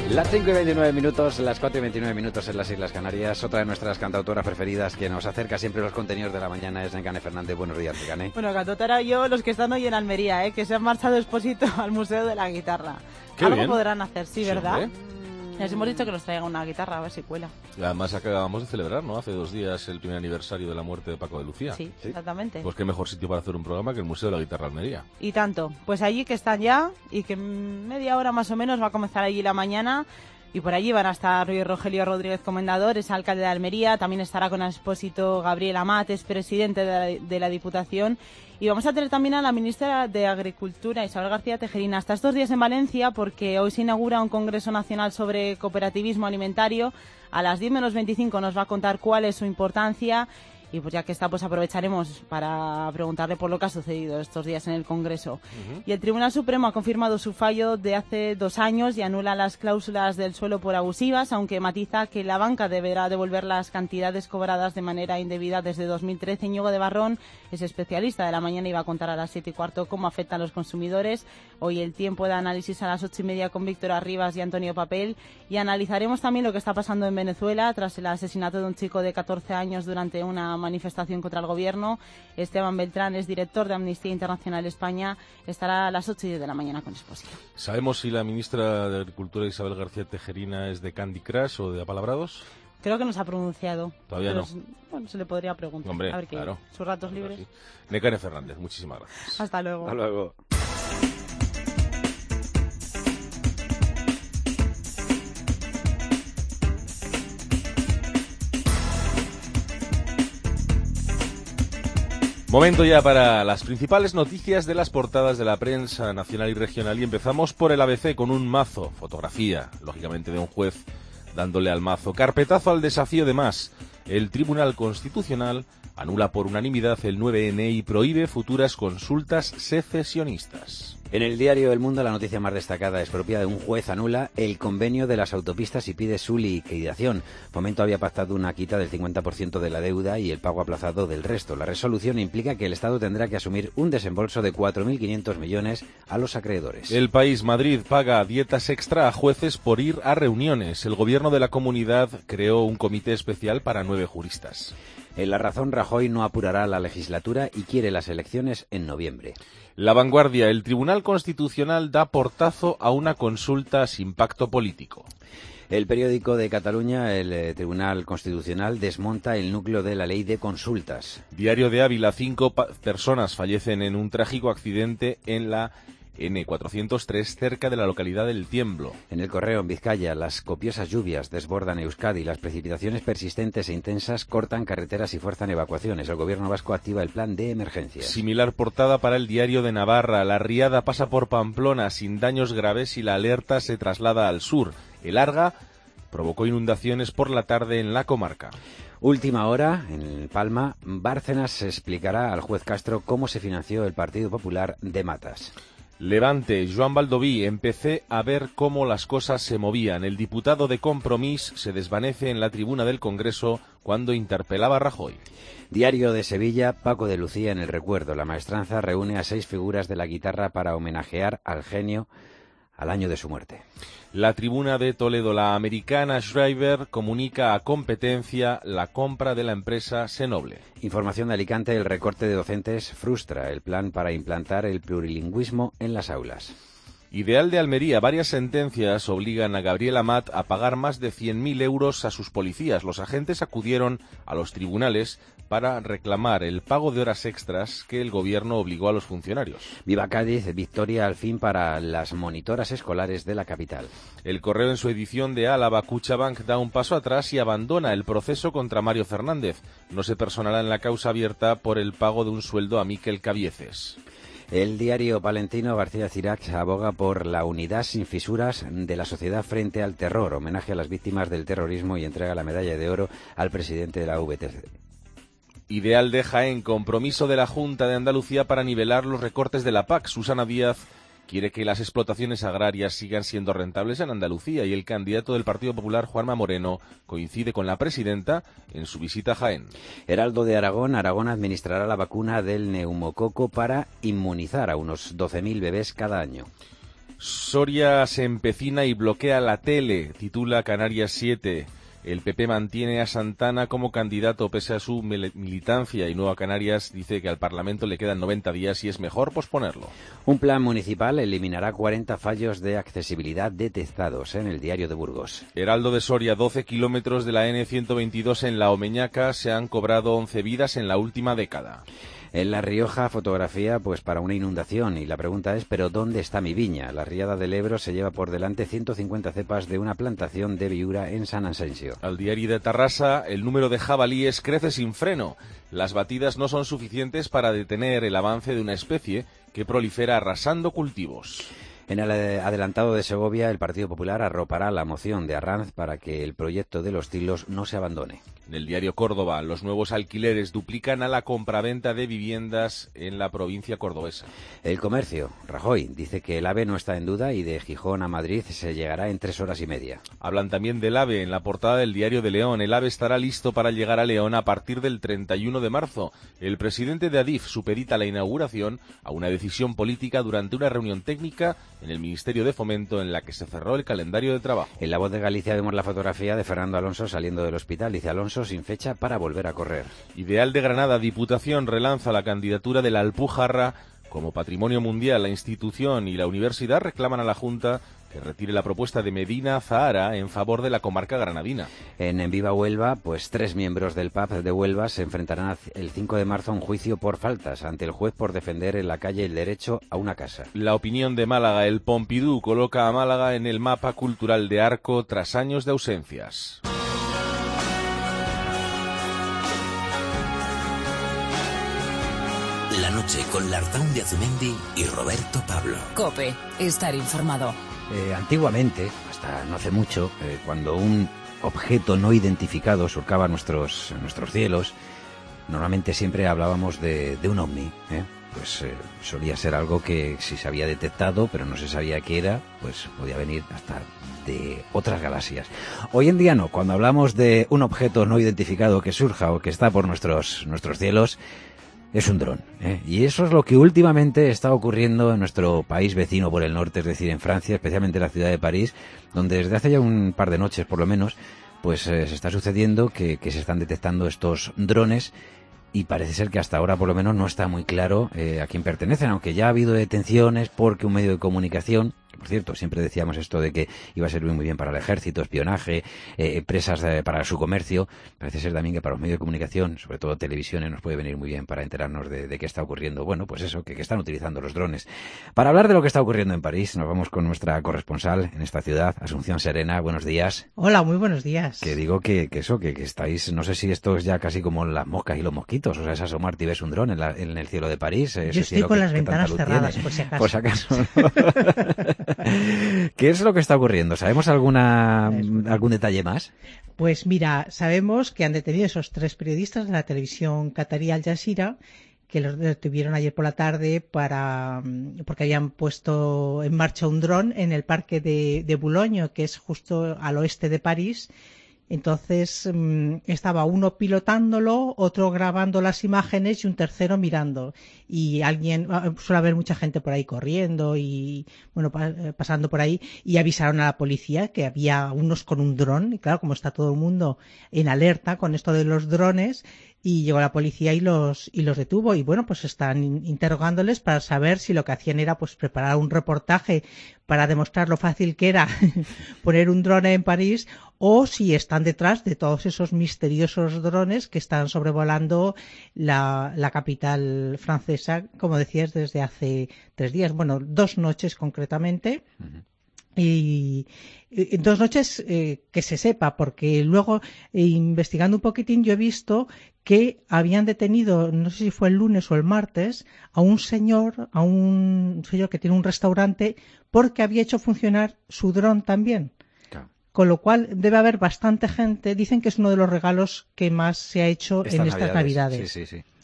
Las cinco y veintinueve minutos, las cuatro y veintinueve minutos en las Islas Canarias. Otra de nuestras cantautoras preferidas que nos acerca siempre los contenidos de la mañana es Nekane Fernández. Buenos días, Nekane. Bueno, cantautora yo, los que están hoy en Almería, ¿eh? Que se han marchado Expósito al Museo de la Guitarra. Qué Algo bien. podrán hacer, sí, Sí, ¿verdad? hombre. Les hemos dicho que nos traigan una guitarra, a ver si cuela. Y además acabamos de celebrar, ¿no? Hace dos días el primer aniversario de la muerte de Paco de Lucía. Sí, exactamente. Pues qué mejor sitio para hacer un programa que el Museo de la Guitarra Almería. Y tanto. Pues allí que están ya y que en media hora más o menos va a comenzar allí la mañana. Y por allí van a estar Rogelio Rodríguez Comendador, es alcalde de Almería. También estará con Expósito Gabriel Amat, es presidente de la, de la Diputación. Y vamos a tener también a la ministra de Agricultura, Isabel García Tejerina, hasta estos días en Valencia, porque hoy se inaugura un Congreso Nacional sobre Cooperativismo Alimentario. A las diez menos veinticinco nos va a contar cuál es su importancia. Y pues ya que está, pues aprovecharemos para preguntarle por lo que ha sucedido estos días en el Congreso. Uh-huh. Y el Tribunal Supremo ha confirmado su fallo de hace dos años y anula las cláusulas del suelo por abusivas, aunque matiza que la banca deberá devolver las cantidades cobradas de manera indebida desde dos mil trece. Íñigo de Barrón es especialista de la mañana y va a contar a las siete y cuarto cómo afectan a los consumidores. Hoy el tiempo de análisis a las ocho y media con Víctor Arribas y Antonio Papel. Y analizaremos también lo que está pasando en Venezuela tras el asesinato de un chico de catorce años durante una manifestación contra el gobierno. Esteban Beltrán es director de Amnistía Internacional España. Estará a las ocho y diez de la mañana con Expósito. ¿Sabemos si la ministra de Agricultura, Isabel García Tejerina, es de Candy Crush o de Apalabrados? Creo que nos ha pronunciado. Todavía Pero no. Es, bueno, se le podría preguntar. Hombre, a ver qué. claro. Sus ratos libres. Sí. Nekane Fernández, muchísimas gracias. Hasta luego. Hasta luego. Momento ya para las principales noticias de las portadas de la prensa nacional y regional y empezamos por el A B C con un mazo, fotografía, lógicamente de un juez dándole al mazo. Carpetazo al desafío de Mas. El Tribunal Constitucional anula por unanimidad el nueve ene y prohíbe futuras consultas secesionistas. En el diario El Mundo la noticia más destacada es propia de un juez anula el convenio de las autopistas y pide su liquidación. Fomento había pactado una quita del cincuenta por ciento de la deuda y el pago aplazado del resto. La resolución implica que el Estado tendrá que asumir un desembolso de cuatro mil quinientos millones a los acreedores. El País, Madrid paga dietas extra a jueces por ir a reuniones. El gobierno de la comunidad creó un comité especial para nueve juristas. En La Razón, Rajoy no apurará la legislatura y quiere las elecciones en noviembre. La Vanguardia, el Tribunal Constitucional da portazo a una consulta sin pacto político. El periódico de Cataluña, el eh, Tribunal Constitucional desmonta el núcleo de la ley de consultas. Diario de Ávila, cinco pa- personas fallecen en un trágico accidente en la ene cuatrocientos tres cerca de la localidad del Tiemblo. En El Correo, en Vizcaya, las copiosas lluvias desbordan Euskadi. Las precipitaciones persistentes e intensas cortan carreteras y fuerzan evacuaciones. El gobierno vasco activa el plan de emergencias. Similar portada para el Diario de Navarra. La riada pasa por Pamplona sin daños graves y la alerta se traslada al sur. El Arga provocó inundaciones por la tarde en la comarca. Última hora, en Palma, Bárcenas explicará al juez Castro cómo se financió el Partido Popular de Matas. Levante, Joan Baldoví, empecé a ver cómo las cosas se movían. El diputado de Compromís se desvanece en la tribuna del Congreso cuando interpelaba a Rajoy. Diario de Sevilla, Paco de Lucía en el recuerdo. La maestranza reúne a seis figuras de la guitarra para homenajear al genio al año de su muerte. La tribuna de Toledo, la americana Schreiber comunica a competencia la compra de la empresa Senoble. Información de Alicante, el recorte de docentes frustra el plan para implantar el plurilingüismo en las aulas. Ideal de Almería, varias sentencias obligan a Gabriel Amat a pagar más de cien mil euros a sus policías. Los agentes acudieron a los tribunales para reclamar el pago de horas extras que el gobierno obligó a los funcionarios. Viva Cádiz, victoria al fin para las monitoras escolares de la capital. El Correo en su edición de Álava, Cuchabank da un paso atrás y abandona el proceso contra Mario Fernández. No se personará en la causa abierta por el pago de un sueldo a Miquel Cabieces. El diario palentino, García Cirac aboga por la unidad sin fisuras de la sociedad frente al terror. Homenaje a las víctimas del terrorismo y entrega la medalla de oro al presidente de la V T C. Ideal de Jaén, compromiso de la Junta de Andalucía para nivelar los recortes de la P A C. Susana Díaz quiere que las explotaciones agrarias sigan siendo rentables en Andalucía y el candidato del Partido Popular, Juanma Moreno, coincide con la presidenta en su visita a Jaén. Heraldo de Aragón, Aragón administrará la vacuna del neumococo para inmunizar a unos doce mil bebés cada año. Soria se empecina y bloquea la tele, titula Canarias siete. El P P mantiene a Santana como candidato pese a su militancia y Nueva Canarias dice que al Parlamento le quedan noventa días y es mejor posponerlo. Un plan municipal eliminará cuarenta fallos de accesibilidad detectados en el Diario de Burgos. Heraldo de Soria, doce kilómetros de la N ciento veintidós en La Omeñaca, se han cobrado once vidas en la última década. En La Rioja, fotografía pues para una inundación y la pregunta es, ¿pero dónde está mi viña? La Riada del Ebro se lleva por delante ciento cincuenta cepas de una plantación de viura en San Asensio. Al Diario de Tarrasa, el número de jabalíes crece sin freno. Las batidas no son suficientes para detener el avance de una especie que prolifera arrasando cultivos. En el adelantado de Segovia, el Partido Popular arropará la moción de Arranz para que el proyecto de los Tilos no se abandone. En el Diario Córdoba, los nuevos alquileres duplican a la compraventa de viviendas en la provincia cordobesa. El Comercio, Rajoy, dice que el AVE no está en duda y de Gijón a Madrid se llegará en tres horas y media. Hablan también del AVE en la portada del Diario de León. El AVE estará listo para llegar a León a partir del treinta y uno de marzo. El presidente de Adif supedita la inauguración a una decisión política durante una reunión técnica en el Ministerio de Fomento en la que se cerró el calendario de trabajo. En La Voz de Galicia vemos la fotografía de Fernando Alonso saliendo del hospital. Dice Alonso sin fecha para volver a correr. Ideal de Granada, Diputación relanza la candidatura de la Alpujarra como patrimonio mundial. La institución y la universidad reclaman a la Junta que retire la propuesta de Medina Zahara en favor de la comarca granadina. En, en Viva Huelva, pues tres miembros del P A P de Huelva se enfrentarán el cinco de marzo a un juicio por faltas ante el juez por defender en la calle el derecho a una casa. La Opinión de Málaga, el Pompidou coloca a Málaga en el mapa cultural de Arco tras años de ausencias. La noche con Lartaun de Azumendi y Roberto Pablo. COPE, estar informado. Eh, antiguamente, hasta no hace mucho, eh, cuando un objeto no identificado surcaba nuestros, nuestros cielos, normalmente siempre hablábamos de, de un ovni, ¿eh? Pues eh, solía ser algo que si se había detectado, pero no se sabía qué era, pues podía venir hasta de otras galaxias. Hoy en día no, cuando hablamos de un objeto no identificado que surja o que está por nuestros, nuestros cielos, es un dron, ¿eh? Y eso es lo que últimamente está ocurriendo en nuestro país vecino por el norte, es decir, en Francia, especialmente en la ciudad de París, donde desde hace ya un par de noches, por lo menos, pues eh, se está sucediendo que, que se están detectando estos drones y parece ser que hasta ahora, por lo menos, no está muy claro eh, a quién pertenecen, aunque ya ha habido detenciones porque un medio de comunicación, por cierto, siempre decíamos esto de que iba a servir muy bien para el ejército, espionaje, eh, empresas eh, para su comercio. Parece ser también que para los medios de comunicación, sobre todo televisiones, nos puede venir muy bien para enterarnos de, de qué está ocurriendo. Bueno, pues eso, que, que están utilizando los drones. Para hablar de lo que está ocurriendo en París, nos vamos con nuestra corresponsal en esta ciudad, Asunción Serena. Buenos días. Hola, muy buenos días. Que digo que, que eso, que, que estáis, no sé si esto es ya casi como las moscas y los mosquitos, o sea, es asomarte y ves un dron en, la, en el cielo de París. Yo estoy con que, las ventanas cerradas, por si acaso. Por si acaso, ¿no? ¿Qué es lo que está ocurriendo? ¿Sabemos alguna algún detalle más? Pues mira, sabemos que han detenido esos tres periodistas de la televisión catarí Al Jazeera, que los detuvieron ayer por la tarde para porque habían puesto en marcha un dron en el parque de, de Boulogne, que es justo al oeste de París. Entonces mmm, estaba uno pilotándolo, otro grabando las imágenes y un tercero mirando. Y alguien, suele haber mucha gente por ahí corriendo y bueno pa pasando por ahí, y avisaron a la policía que había unos con un dron. Y claro, como está todo el mundo en alerta con esto de los drones, y llegó la policía y los y los detuvo. Y bueno, pues están interrogándoles para saber si lo que hacían era pues preparar un reportaje para demostrar lo fácil que era poner un dron en París, o si están detrás de todos esos misteriosos drones que están sobrevolando la, la capital francesa, como decías, desde hace tres días, bueno, dos noches concretamente. Uh-huh. Y, y dos noches eh, que se sepa, porque luego eh, investigando un poquitín yo he visto que habían detenido, no sé si fue el lunes o el martes, a un señor, a un señor que tiene un restaurante, porque había hecho funcionar su dron también. Claro. Con lo cual debe haber bastante gente. Dicen que es uno de los regalos que más se ha hecho estas en estas Navidades. Navidades. Sí, sí, sí.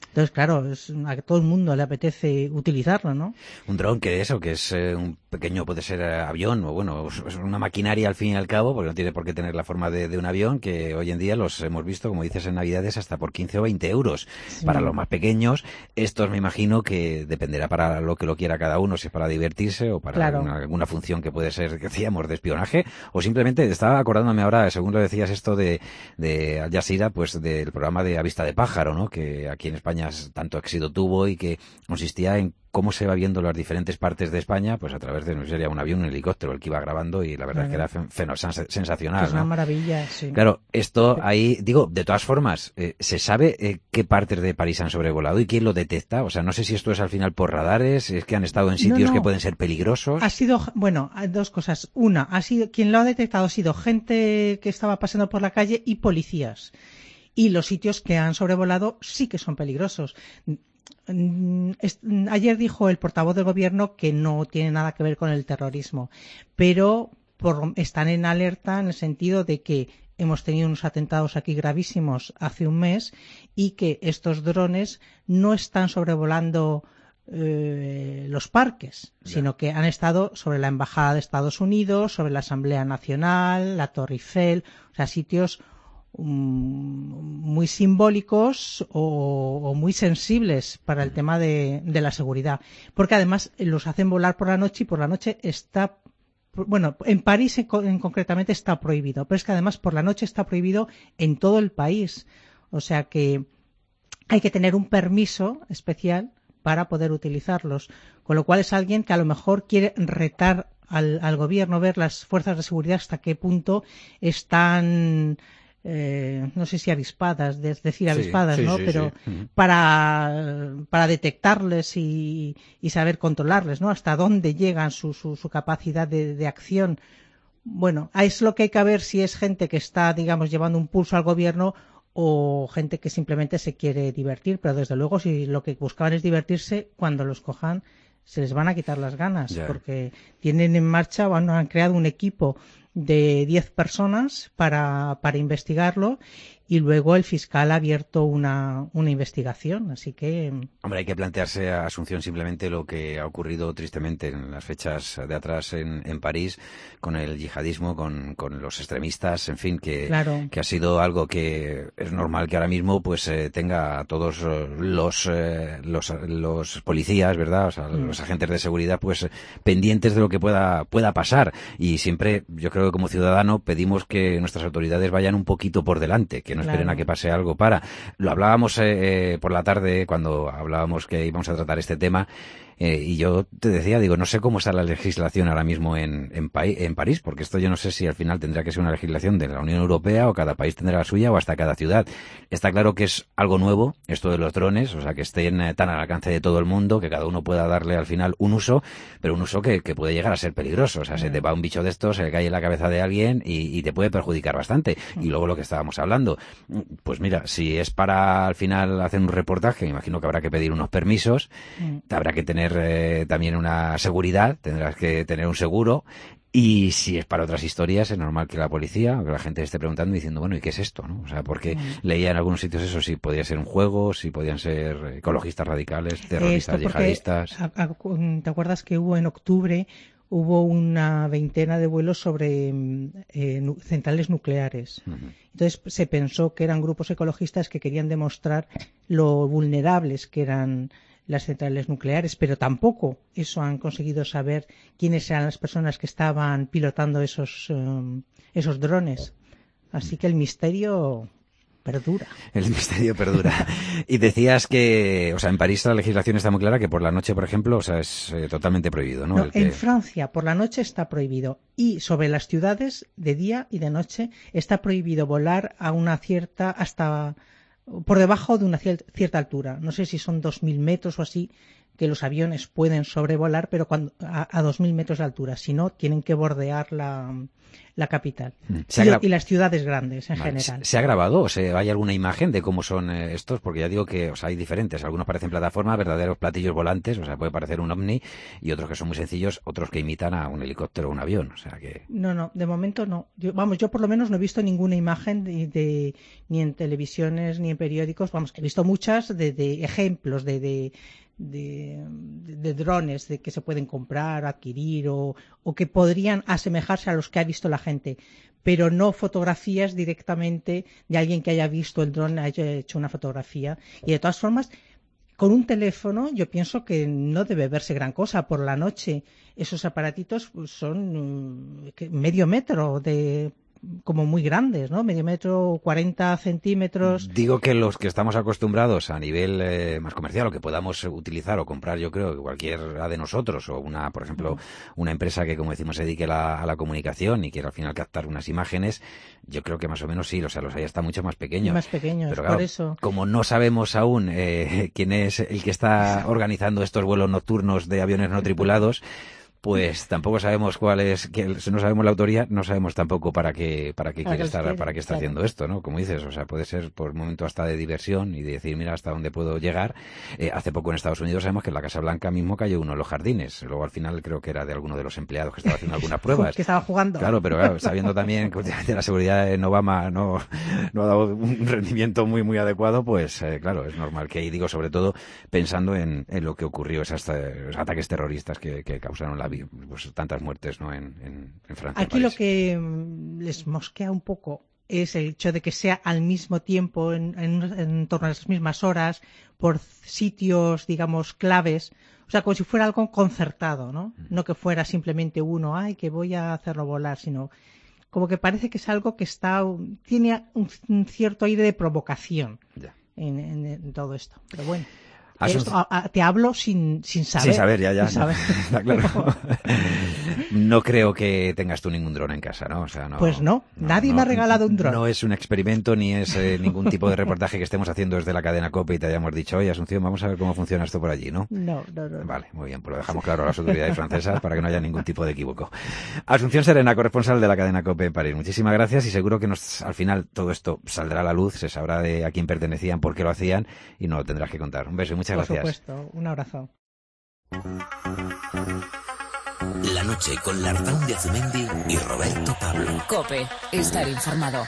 Entonces, claro, es, a todo el mundo le apetece utilizarlo, ¿no? Un dron que eso, que es eh, un pequeño, puede ser eh, avión, o bueno, es una maquinaria al fin y al cabo, porque no tiene por qué tener la forma de, de un avión, que hoy en día los hemos visto, como dices, en Navidades hasta por quince o veinte euros. Sí. Para los más pequeños, estos me imagino que dependerá para lo que lo quiera cada uno, si es para divertirse o para claro. alguna, alguna función que puede ser, que decíamos, de espionaje, o simplemente, estaba acordándome ahora, según lo decías esto de, de Al Jazeera, pues del programa de A Vista de Pájaro, ¿no? Que aquí en España tanto éxito tuvo y que consistía en cómo se va viendo las diferentes partes de España, pues a través de, no sé, sería un avión, un helicóptero, el que iba grabando, y la verdad claro. es que era feno, sensacional. Es una ¿no? maravilla, sí. Claro, esto ahí, digo, de todas formas, eh, ¿se sabe eh, qué partes de París han sobrevolado y quién lo detecta? O sea, no sé si esto es al final por radares, es que han estado en sitios no, no. que pueden ser peligrosos. Ha sido, bueno, dos cosas. Una, ha sido, quien lo ha detectado ha sido gente que estaba pasando por la calle y policías. Y los sitios que han sobrevolado sí que son peligrosos. Ayer dijo el portavoz del gobierno que no tiene nada que ver con el terrorismo, pero por, están en alerta en el sentido de que hemos tenido unos atentados aquí gravísimos hace un mes y que estos drones no están sobrevolando eh, los parques, yeah. sino que han estado sobre la Embajada de Estados Unidos, sobre la Asamblea Nacional, la Torre Eiffel, o sea, sitios muy simbólicos o, o muy sensibles para el tema de, de la seguridad, porque además los hacen volar por la noche y por la noche está, bueno, en París en, en concretamente está prohibido, pero es que además por la noche está prohibido en todo el país, o sea que hay que tener un permiso especial para poder utilizarlos, con lo cual es alguien que a lo mejor quiere retar al, al gobierno, ver las fuerzas de seguridad hasta qué punto están Eh, no sé si avispadas, es decir, avispadas, sí, sí, ¿no? Sí, Pero sí. Uh-huh. para, para detectarles y, y saber controlarles, ¿no? Hasta dónde llegan su, su, su capacidad de, de acción. Bueno, es lo que hay que ver si es gente que está, digamos, llevando un pulso al gobierno o gente que simplemente se quiere divertir, pero desde luego si lo que buscaban es divertirse, cuando los cojan se les van a quitar las ganas, yeah. porque tienen en marcha, bueno, han creado un equipo de diez personas para, para investigarlo y luego el fiscal ha abierto una, una investigación, así que... Hombre, hay que plantearse a Asunción simplemente lo que ha ocurrido tristemente en las fechas de atrás en, en París con el yihadismo, con, con los extremistas, en fin, que, claro. que ha sido algo que es normal que ahora mismo pues eh, tenga a todos los, eh, los los policías, ¿verdad? O sea, mm. los agentes de seguridad pues pendientes de lo que pueda pueda pasar, y siempre yo creo que como ciudadano pedimos que nuestras autoridades vayan un poquito por delante, que no esperen claro. a que pase algo para. Lo hablábamos eh, por la tarde cuando hablábamos que íbamos a tratar este tema. Eh, y yo te decía, digo, no sé cómo está la legislación ahora mismo en, en, pa- en París, porque esto yo no sé si al final tendrá que ser una legislación de la Unión Europea o cada país tendrá la suya o hasta cada ciudad. Está claro que es algo nuevo esto de los drones, o sea, que estén eh, tan al alcance de todo el mundo, que cada uno pueda darle al final un uso, pero un uso que, que puede llegar a ser peligroso. O sea, mm. se te va un bicho de estos, se le cae en la cabeza de alguien y, y te puede perjudicar bastante. Mm. Y luego lo que estábamos hablando, pues mira, si es para al final hacer un reportaje, me imagino que habrá que pedir unos permisos, mm. te habrá que tener Eh, también una seguridad, tendrás que tener un seguro, y si es para otras historias es normal que la policía o que la gente esté preguntando y diciendo, bueno, ¿y qué es esto? ¿No? O sea, porque mm. leía en algunos sitios eso, si podía ser un juego, si podían ser ecologistas radicales, terroristas, yihadistas. A, a, ¿te acuerdas que hubo en octubre hubo una veintena de vuelos sobre eh, nu- centrales nucleares? Uh-huh. Entonces se pensó que eran grupos ecologistas que querían demostrar lo vulnerables que eran las centrales nucleares, pero tampoco eso han conseguido saber quiénes eran las personas que estaban pilotando esos um, esos drones. Así que el misterio perdura. El misterio perdura. Y decías que, o sea, en París la legislación está muy clara que por la noche, por ejemplo, o sea, es eh, totalmente prohibido, ¿no? No, El que... En Francia por la noche está prohibido, y sobre las ciudades de día y de noche está prohibido volar a una cierta hasta por debajo de una cierta altura. No sé si son dos mil metros o así, que los aviones pueden sobrevolar, pero cuando a, a dos mil metros de altura. Si no, tienen que bordear la, la capital ¿Se ha y, gra- y las ciudades grandes en Vale. general. ¿Se ha grabado o se, hay alguna imagen de cómo son eh, estos? Porque ya digo que o sea, hay diferentes. Algunos parecen plataformas, verdaderos platillos volantes, o sea, puede parecer un ovni, y otros que son muy sencillos, otros que imitan a un helicóptero o un avión. O sea que... No, no, de momento no. Yo, vamos, yo por lo menos no he visto ninguna imagen de, de- ni en televisiones ni en periódicos. Vamos, he visto muchas de, de ejemplos de, de, de, de drones de que se pueden comprar, adquirir o, o que podrían asemejarse a los que ha visto la gente, pero no fotografías directamente de alguien que haya visto el dron, haya hecho una fotografía. Y de todas formas, con un teléfono yo pienso que no debe verse gran cosa. Por la noche esos aparatitos pues, son mm, que medio metro de como muy grandes, ¿no? Medio metro, cuarenta centímetros. Digo que los que estamos acostumbrados a nivel eh, más comercial o que podamos utilizar o comprar, yo creo que cualquiera de nosotros o una, por ejemplo, una empresa que, como decimos, se dedique a la, a la comunicación y quiera al final captar unas imágenes, yo creo que más o menos sí, o sea, los hay hasta mucho más pequeños. Más pequeños, Pero claro, por eso. como no sabemos aún eh, quién es el que está organizando estos vuelos nocturnos de aviones no tripulados, pues tampoco sabemos cuál es, que no sabemos la autoría, no sabemos tampoco para qué, para qué Para quiere qué estar, quiere, para qué está claro. haciendo esto, ¿no? Como dices, o sea, puede ser por un momento hasta de diversión y de decir, mira, hasta dónde puedo llegar. Eh, hace poco en Estados Unidos sabemos que en la Casa Blanca mismo cayó uno en los jardines. Luego al final creo que era de alguno de los empleados que estaba haciendo algunas pruebas. Que estaba jugando. Claro, pero claro, sabiendo también que últimamente la seguridad en Obama no, no ha dado un rendimiento muy, muy adecuado, pues eh, claro, es normal que ahí digo, sobre todo pensando en, en lo que ocurrió, esas, eh, esos ataques terroristas que, que causaron la, vi- pues, tantas muertes, ¿no? En, en, en Francia. Aquí en lo París. que mm, les mosquea un poco es el hecho de que sea al mismo tiempo, en, en, en torno a las mismas horas, por sitios, digamos, claves. O sea, como si fuera algo concertado, ¿no? No que fuera simplemente uno, ay, que voy a hacerlo volar, sino como que parece que es algo que está, tiene un, un cierto aire de provocación en, en- en todo esto. Pero bueno. Asun- Esto, a- a- te hablo sin, sin saber. Sin saber, ya, ya. Sin no, saber. está claro. No creo que tengas tú ningún dron en casa, ¿no? O sea, no. Pues no, nadie me ha regalado un dron. No es un experimento ni es eh, ningún tipo de reportaje que estemos haciendo desde la cadena COPE y te hayamos dicho, oye, Asunción, vamos a ver cómo funciona esto por allí, ¿no? No, no, no. Vale, muy bien, pues lo dejamos claro a las autoridades francesas para que no haya ningún tipo de equívoco. Asunción Serena, corresponsal de la cadena COPE en París. Muchísimas gracias y seguro que nos, al final todo esto saldrá a la luz, se sabrá de a quién pertenecían, por qué lo hacían y nos lo tendrás que contar. Un beso y muchas Por gracias. supuesto, un abrazo. La noche con Lartaun de Azumendi y Roberto Pablo. Cope, estar informado.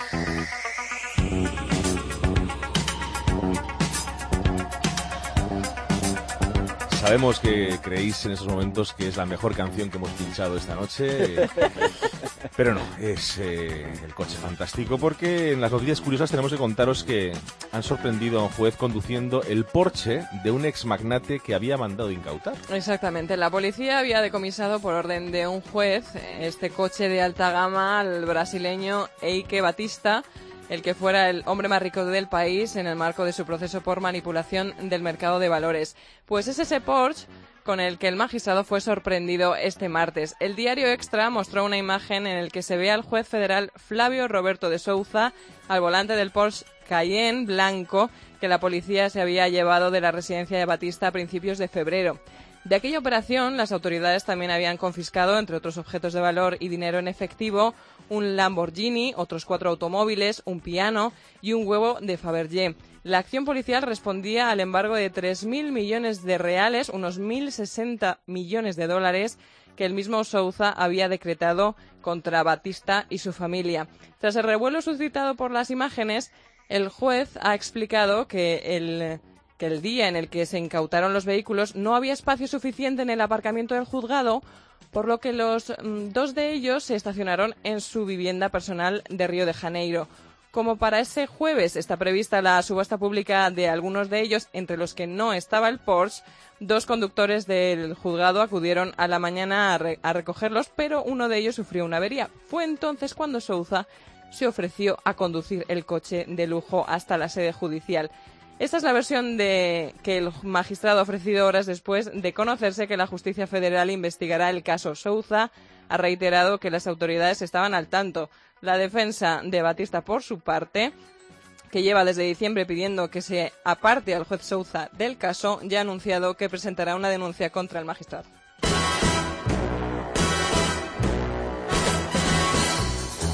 Sabemos que creéis en esos momentos que es la mejor canción que hemos pinchado esta noche, eh, pero no, es eh, el coche fantástico, porque en las noticias curiosas tenemos que contaros que han sorprendido a un juez conduciendo el Porsche de un ex magnate que había mandado incautar. Exactamente, la policía había decomisado por orden de un juez este coche de alta gama al brasileño Eike Batista, el que fuera el hombre más rico del país en el marco de su proceso por manipulación del mercado de valores. Pues es ese Porsche con el que el magistrado fue sorprendido este martes. El diario Extra mostró una imagen en la que se ve al juez federal Flavio Roberto de Souza al volante del Porsche Cayenne blanco que la policía se había llevado de la residencia de Batista a principios de febrero. De aquella operación, las autoridades también habían confiscado, entre otros objetos de valor y dinero en efectivo, un Lamborghini, otros cuatro automóviles, un piano y un huevo de Fabergé. La acción policial respondía al embargo de tres mil millones de reales, unos mil sesenta millones de dólares, que el mismo Souza había decretado contra Batista y su familia. Tras el revuelo suscitado por las imágenes, el juez ha explicado que el... que el día en el que se incautaron los vehículos no había espacio suficiente en el aparcamiento del juzgado, por lo que los mm, dos de ellos se estacionaron en su vivienda personal de Río de Janeiro. Como para ese jueves está prevista la subasta pública de algunos de ellos, entre los que no estaba el Porsche, dos conductores del juzgado acudieron a la mañana a, re- a recogerlos, pero uno de ellos sufrió una avería. Fue entonces cuando Souza se ofreció a conducir el coche de lujo hasta la sede judicial. Esta es la versión de que el magistrado ha ofrecido horas después de conocerse que la Justicia Federal investigará el caso Souza. Ha reiterado que las autoridades estaban al tanto. La defensa de Batista, por su parte, que lleva desde diciembre pidiendo que se aparte al juez Souza del caso, ya ha anunciado que presentará una denuncia contra el magistrado.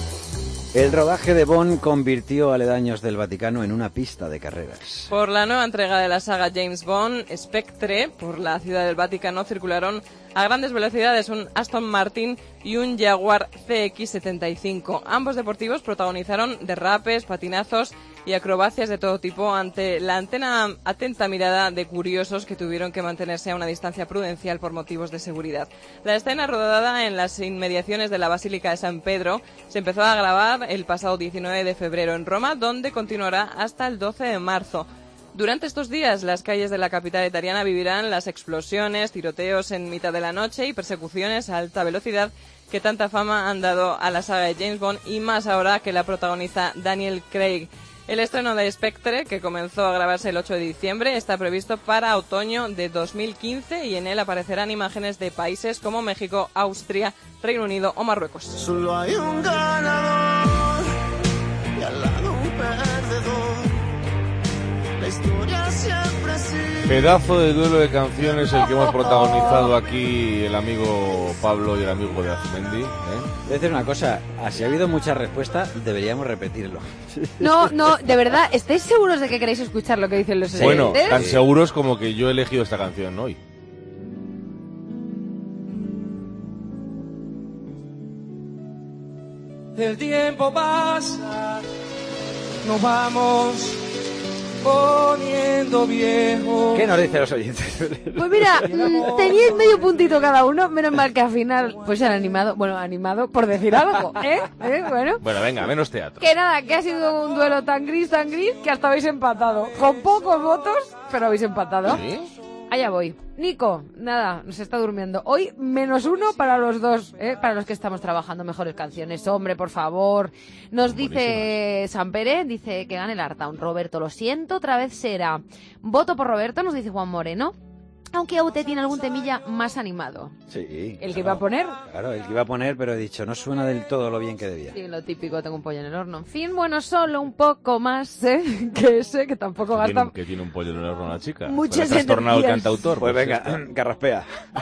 El rodaje de Bond convirtió aledaños del Vaticano en una pista de carreras. Por la nueva entrega de la saga James Bond, Spectre, por la ciudad del Vaticano circularon a grandes velocidades un Aston Martin y un Jaguar C X setenta y cinco. Ambos deportivos protagonizaron derrapes, patinazos y acrobacias de todo tipo ante la antena, atenta mirada de curiosos que tuvieron que mantenerse a una distancia prudencial por motivos de seguridad. La escena, rodada en las inmediaciones de la Basílica de San Pedro, se empezó a grabar el pasado diecinueve de febrero en Roma, donde continuará hasta el doce de marzo. Durante estos días, las calles de la capital italiana vivirán las explosiones, tiroteos en mitad de la noche y persecuciones a alta velocidad que tanta fama han dado a la saga de James Bond, y más ahora que la protagoniza Daniel Craig. El estreno de Spectre, que comenzó a grabarse el ocho de diciembre, está previsto para otoño de dos mil quince y en él aparecerán imágenes de países como México, Austria, Reino Unido o Marruecos. Solo hay un ganador y al lado un perdedor. La historia siempre sigue. Pedazo de duelo de canciones el que hemos protagonizado aquí el amigo Pablo y el amigo de Azmendi, ¿eh? Voy a decir una cosa, si ha habido mucha respuesta, deberíamos repetirlo. No, no, de verdad, ¿estáis seguros de que queréis escuchar lo que dicen los oyentes? Bueno, tan seguros como que yo he elegido esta canción hoy. El tiempo pasa, nos vamos poniendo viejos. ¿Qué nos dicen los oyentes? Pues mira, mmm, teníais medio puntito cada uno, menos mal que al final pues se han animado, bueno, animado por decir algo, ¿eh? ¿Eh? Bueno. Bueno, venga, menos teatro. Que nada, que ha sido un duelo tan gris, tan gris, que hasta habéis empatado. Con pocos votos, pero habéis empatado. ¿Sí? Allá voy. Nico, nada, nos está durmiendo. Hoy menos uno para los dos, ¿eh? Para los que estamos trabajando mejores canciones. Hombre, por favor. Nos dice Sampere, dice que gane el Artaun. Roberto, lo siento, otra vez será. Voto por Roberto, nos dice Juan Moreno. Aunque Aute tiene algún temilla más animado. Sí. ¿El que iba a poner? Claro, el que iba a poner, pero he dicho, no suena del todo lo bien que debía. Sí, lo típico, tengo un pollo en el horno. En fin, bueno, solo un poco más, ¿eh? Que ese, que tampoco Que gasta... tiene, que tiene un pollo en el horno la chica. Muchas Has tornado el energías. cantautor. Pues venga, esto. carraspea.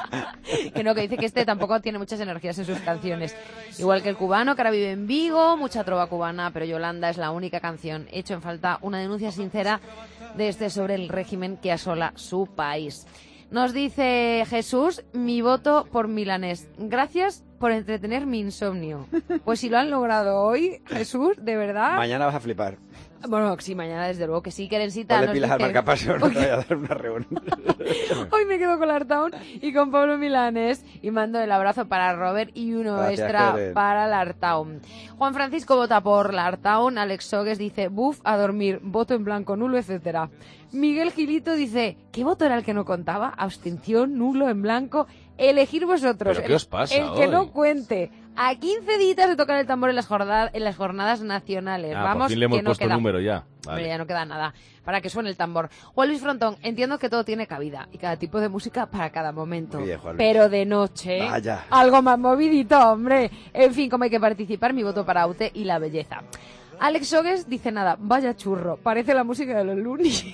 Que no, que dice que este tampoco tiene muchas energías en sus canciones. Igual que el cubano, que ahora vive en Vigo, mucha trova cubana, pero Yolanda es la única canción. He hecho en falta una denuncia sincera de este sobre el régimen que asola su país. Nos dice Jesús, mi voto por Milanés. Gracias por entretener mi insomnio. Pues si lo han logrado hoy, Jesús, de verdad. Mañana vas a flipar. Bueno, sí, mañana desde luego que sí, Kerencita. Ponle pilas al marcapaso, no te vaya a dar una reunión. Hoy me quedo con Lartown y con Pablo Milanés y mando el abrazo para Robert y uno Gracias, extra Keren. para Lartown. Juan Francisco vota por Lartown, Alex Sogues dice buf, a dormir, voto en blanco, nulo, etcétera. Miguel Gilito dice, ¿qué voto era el que no contaba? Abstención, nulo, en blanco. Elegir vosotros. ¿Pero qué os pasa El, el que hoy? no cuente. A quince días de tocar el tambor en las jornadas, en las jornadas nacionales. Ah, Vamos, por fin le hemos que no puesto queda. número ya. Hombre, Vale. ya no queda nada para que suene el tambor. Juan Luis Frontón, entiendo que todo tiene cabida y cada tipo de música para cada momento. Bien, Juan Luis. Pero de noche, Vaya. algo más movidito, hombre. En fin, como hay que participar, mi voto para Aute y la belleza. Alex Sogues dice nada, vaya churro, parece la música de los Looney.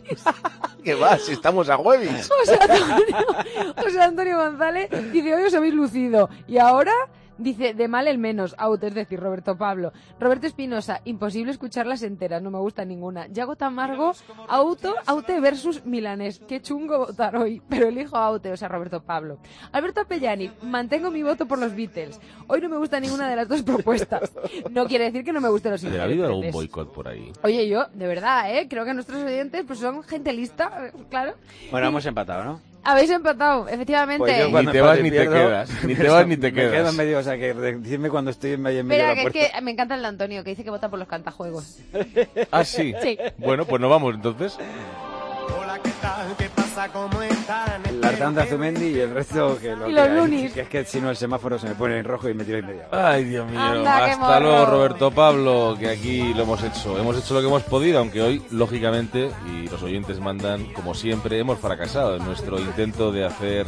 ¿Qué va? Si estamos a jueves. José Antonio, José Antonio González dice, hoy os habéis lucido. Y ahora dice, de mal el menos, Aute, es decir, Roberto Pablo. Roberto Espinosa, imposible escucharlas enteras, no me gusta ninguna. Yago Tamargo, Auto, Aute versus Milanés. Qué chungo votar hoy, pero elijo a Aute, o sea, Roberto Pablo. Alberto Appellani, mantengo mi voto por los Beatles. Hoy no me gusta ninguna de las dos propuestas. No quiere decir que no me gusten los ¿Ha habido algún intérpretes. boicot por ahí? Oye, yo, de verdad, ¿eh? Creo que nuestros oyentes pues son gente lista, eh, claro. Bueno, hemos empatado, ¿no? Habéis empatado, efectivamente. Pues yo Ni cuando te vas empate ni te pierdo, quedas. Ni te vas ni te Me quedo quedas. en medio, o sea, que decidme cuando estoy en medio, en medio Mira, de la que es puerta. que me encanta el de Antonio, que dice que vota por los cantajuegos. Ah, sí. Sí. Bueno, pues nos vamos entonces. Hola, ¿qué tal? ¿Qué pasa? ¿Cómo están? El Artaun de Azumendi y el resto que lo Y que los hay. Lunis. Que es que si no el semáforo se me pone en rojo y me tiro en media. Ay, Dios mío. Anda, qué Hasta luego, morro. Roberto Pablo, que aquí lo hemos hecho. Hemos hecho lo que hemos podido, aunque hoy, lógicamente, y los oyentes mandan, como siempre, hemos fracasado en nuestro intento de hacer,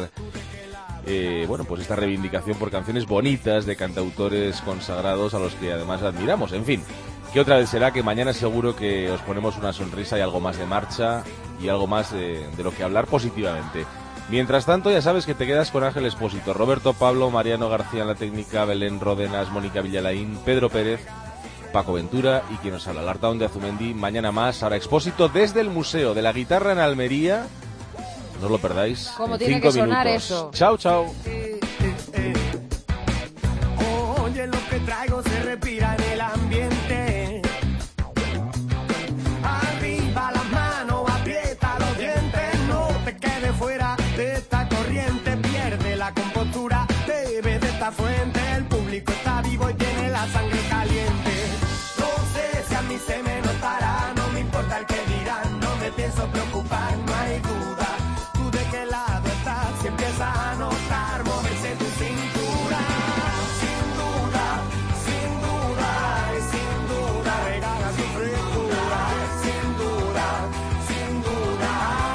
eh, bueno, pues esta reivindicación por canciones bonitas de cantautores consagrados a los que además admiramos. En fin, que otra vez será que mañana seguro que os ponemos una sonrisa y algo más de marcha y algo más de, de lo que hablar positivamente. Mientras tanto, ya sabes que te quedas con Ángel Expósito, Roberto Pablo, Mariano García en la técnica, Belén Ródenas, Mónica Villalaín, Pedro Pérez Paco Ventura y quien nos habla, Lartaun de Azumendi. Mañana más, ahora Expósito desde el Museo de la Guitarra en Almería. No os lo perdáis. ¿Cómo en tiene cinco que sonar minutos. eso? Chao, chao. Oye, lo que traigo se respira en el ambiente. Arriba las manos, aprieta los dientes. No te quedes fuera de esta corriente. Pierde la compostura, bebe de esta fuente. El público está vivo y tiene la sangre caliente. No sé si a mí se me notará, no me importa el que dirán. No me pienso preocupar, no hay duda. Tú de qué lado estás, si empiezas a notar moverse tu cintura. Sin duda, sin duda, y sin duda, regala tu frescura. Sin duda, sin duda.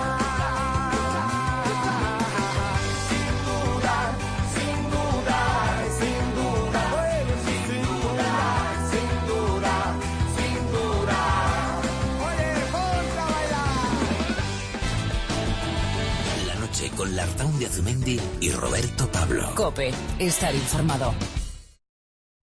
Sin duda, sin duda, y sin duda. Bueno, sin duda, sin duda, sin duda. Oye, ponte a bailar. La noche con Lartaun de Azumendi y Roberto Pablo. Cope, estar informado.